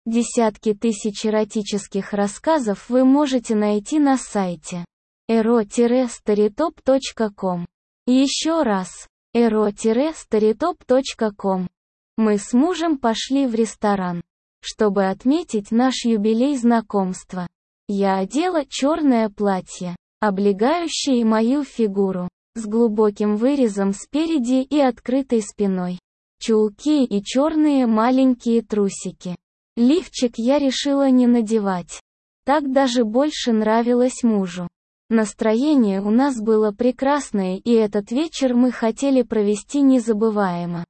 Десятки тысяч эротических рассказов вы можете найти на сайте ero-storytop.com. Еще раз, ero-storytop.com. Мы с мужем пошли в ресторан, чтобы отметить наш юбилей знакомства. Я одела черное платье, облегающее мою фигуру, с глубоким вырезом спереди и открытой спиной, чулки и черные маленькие трусики. Лифчик я решила не надевать. Так даже больше нравилось мужу. Настроение у нас было прекрасное, и этот вечер мы хотели провести незабываемо.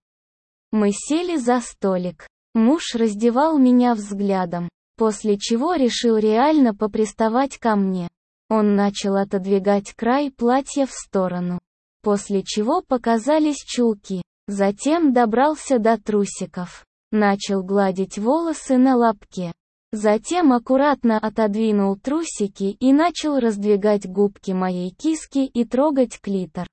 Мы сели за столик. Муж раздевал меня взглядом, после чего решил реально поприставать ко мне. Он начал отодвигать край платья в сторону, после чего показались чулки. Затем добрался до трусиков. Начал гладить волосы на лобке. Затем аккуратно отодвинул трусики и начал раздвигать губки моей киски и трогать клитор.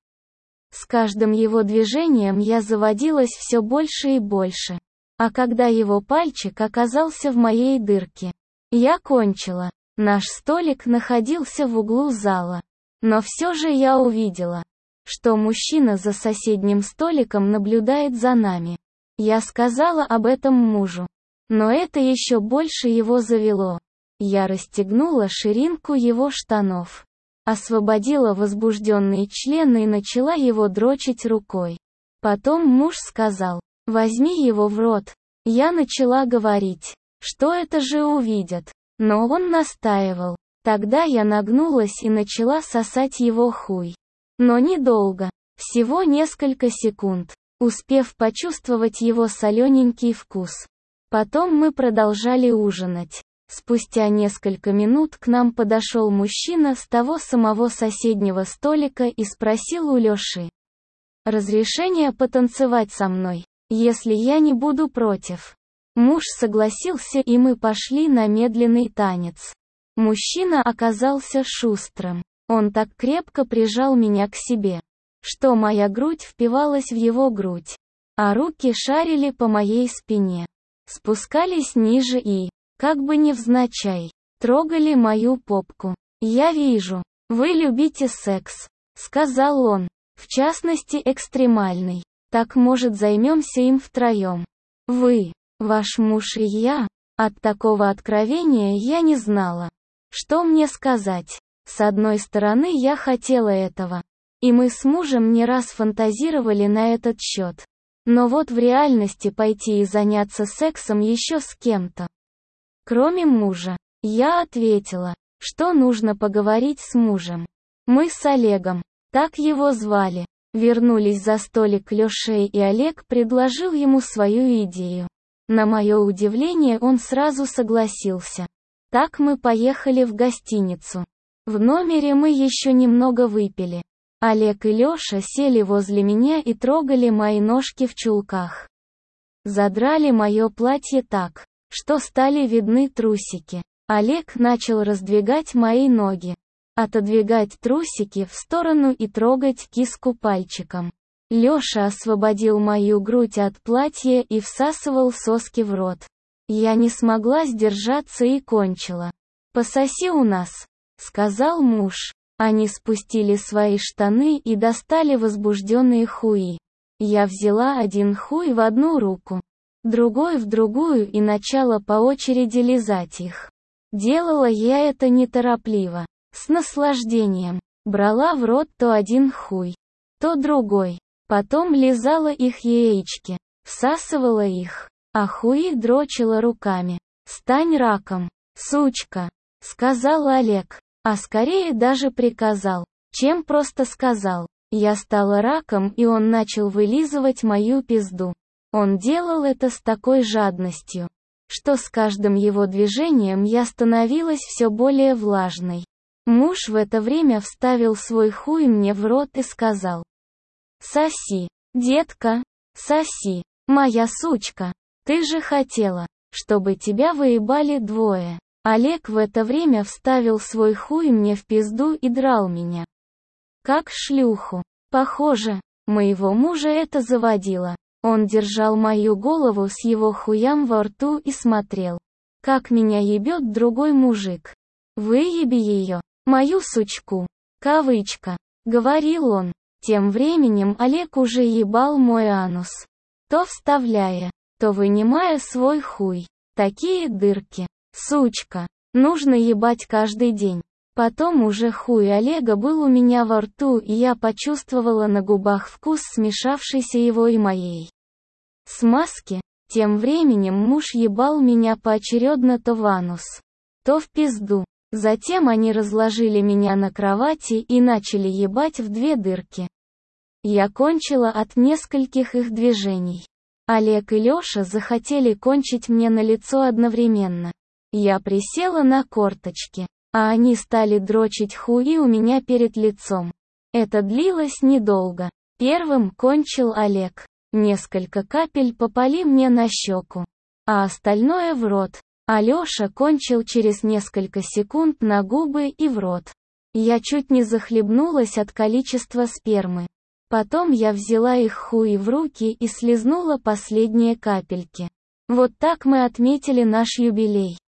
С каждым его движением я заводилась все больше и больше. А когда его пальчик оказался в моей дырке, я кончила. Наш столик находился в углу зала. Но все же я увидела, что мужчина за соседним столиком наблюдает за нами. Я сказала об этом мужу. Но это еще больше его завело. Я расстегнула ширинку его штанов, освободила возбужденный член и начала его дрочить рукой. Потом муж сказал: «Возьми его в рот». Я начала говорить, что это же увидят. Но он настаивал. Тогда я нагнулась и начала сосать его хуй. Но недолго, всего несколько секунд, успев почувствовать его солененький вкус. Потом мы продолжали ужинать. Спустя несколько минут к нам подошел мужчина с того самого соседнего столика и спросил у Лёши разрешение потанцевать со мной, если я не буду против. Муж согласился, и мы пошли на медленный танец. Мужчина оказался шустрым. Он так крепко прижал меня к себе, что моя грудь впивалась в его грудь, а руки шарили по моей спине, спускались ниже и, как бы невзначай, трогали мою попку. «Я вижу, вы любите секс», — сказал он, «в частности экстремальный. Так, может, займемся им втроем? Вы, ваш муж и я». От такого откровения я не знала, что мне сказать. С одной стороны, я хотела этого, и мы с мужем не раз фантазировали на этот счет. Но вот в реальности пойти и заняться сексом еще с кем-то, кроме мужа, я ответила, что нужно поговорить с мужем. Мы с Олегом, так его звали, вернулись за столик к Лёше, и Олег предложил ему свою идею. На мое удивление, он сразу согласился. Так мы поехали в гостиницу. В номере мы еще немного выпили. Олег и Лёша сели возле меня и трогали мои ножки в чулках. Задрали мое платье так, что стали видны трусики. Олег начал раздвигать мои ноги, отодвигать трусики в сторону и трогать киску пальчиком. Лёша освободил мою грудь от платья и всасывал соски в рот. Я не смогла сдержаться и кончила. «Пососи у нас», — сказал муж. Они спустили свои штаны и достали возбужденные хуи. Я взяла один хуй в одну руку, другой в другую и начала по очереди лизать их. Делала я это неторопливо, с наслаждением. Брала в рот то один хуй, то другой. Потом лизала их яички, всасывала их, а хуи дрочила руками. «Стань раком, сучка», — сказал Олег. А скорее даже приказал, чем просто сказал. Я стала раком, и он начал вылизывать мою пизду. Он делал это с такой жадностью, что с каждым его движением я становилась все более влажной. Муж в это время вставил свой хуй мне в рот и сказал: «Соси, детка, соси, моя сучка, ты же хотела, чтобы тебя выебали двое». Олег в это время вставил свой хуй мне в пизду и драл меня как шлюху. Похоже, моего мужа это заводило. Он держал мою голову с его хуям во рту и смотрел, как меня ебет другой мужик. Выеби ее, мою сучку. Кавычка. Говорил он. Тем временем Олег уже ебал мой анус. То вставляя, то вынимая свой хуй. Такие дырки. Сучка. Нужно ебать каждый день. Потом уже хуй Олега был у меня во рту, и я почувствовала на губах вкус смешавшейся его и моей смазки. Тем временем муж ебал меня поочередно то в анус, то в пизду. Затем они разложили меня на кровати и начали ебать в две дырки. Я кончила от нескольких их движений. Олег и Лёша захотели кончить мне на лицо одновременно. Я присела на корточки, а они стали дрочить хуи у меня перед лицом. Это длилось недолго. Первым кончил Олег. Несколько капель попали мне на щеку, а остальное в рот. А Лёша кончил через несколько секунд на губы и в рот. Я чуть не захлебнулась от количества спермы. Потом я взяла их хуи в руки и слизнула последние капельки. Вот так мы отметили наш юбилей.